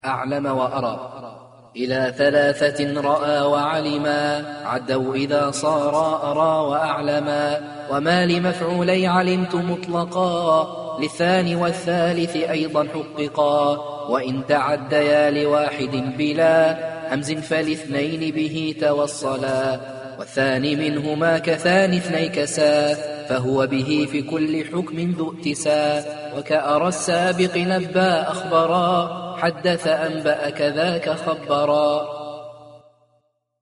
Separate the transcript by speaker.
Speaker 1: أعلم وأرى. إلى ثلاثة رأى وعلما، عدوا إذا صارا أرى وأعلما. وما لمفعولي علمت مطلقا، للثاني والثالث أيضا حققا. وإن تعديا لواحد بلا همز فالاثنين به توصلا. والثاني منهما كثاني اثني كسا، فهو به في كل حكم ذو ائتسا. وكأرى السابق نبا أخبرا، حدث أنبأ كذاك خبرا.